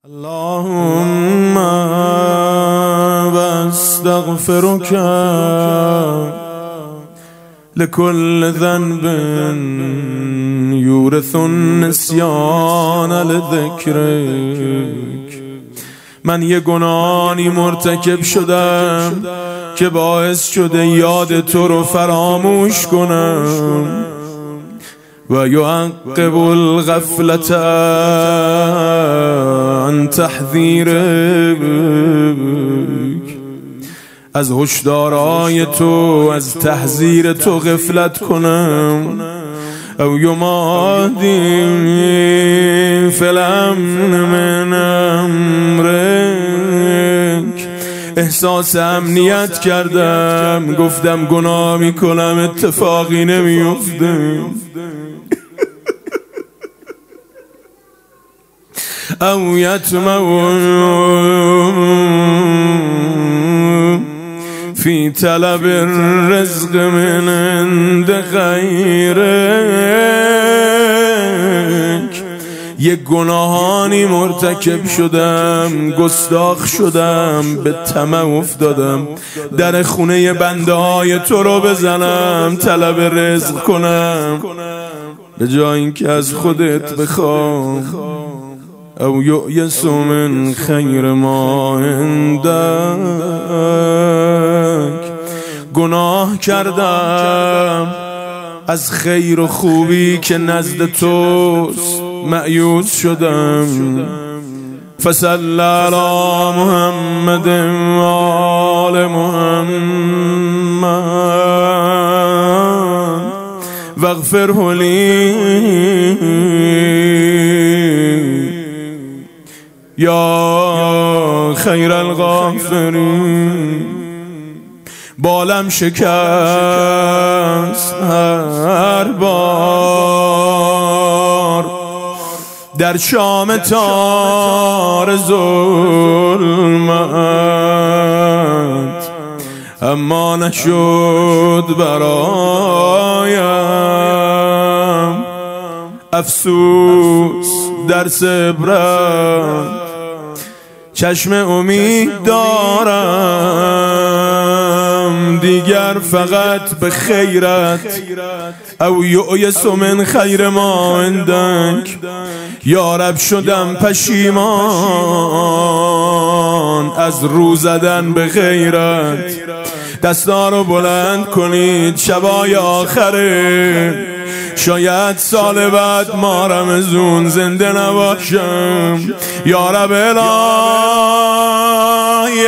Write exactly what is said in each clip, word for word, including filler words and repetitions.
اللهم واستغفرك لكل ذنب يورث النسيان لذكرك. من یه گناهی مرتکب شدم که باعث شده یاد تو رو فراموش کنم و یعقب الغفلة عن تحذیرک، از هشدارهای تو، از تحذیر تو غفلت کنم. او یمادی فی الامن من امرک، احساس امنیت کردم، گفتم گناه میکنم اتفاقی نمیفته. او یطمع فی طلب الرزق من عند غیرک، یک گناهانی مرتکب شدم، گستاخ شدم، به طمع افتادم در خونه بنده های تو رو بزنم، طلب رزق کنم به جای اینکه از خودت بخوام. او یؤیس من خیر ما عندک، گناه کردم از خیر و خوبی که نزد توست، مایوس شدم. فصلی علی محمد و آل محمد واغفره لی یا خیر الغافرین. بالم شکست هر بار در شام تار ظلمت، اما نشد برایم افسوس درس عبرت. چشم امید دارم دیگر فقط به خیرت. او یؤیس من خیر ما عندک، یا رب شدم پشیمان از رو زدن به غیرت. دستا رو بلند کنید، شبای آخره، شاید سال بعد ما رمضون زنده نباشم. یا رب الهی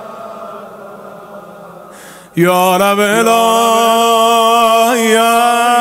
یا رب الهی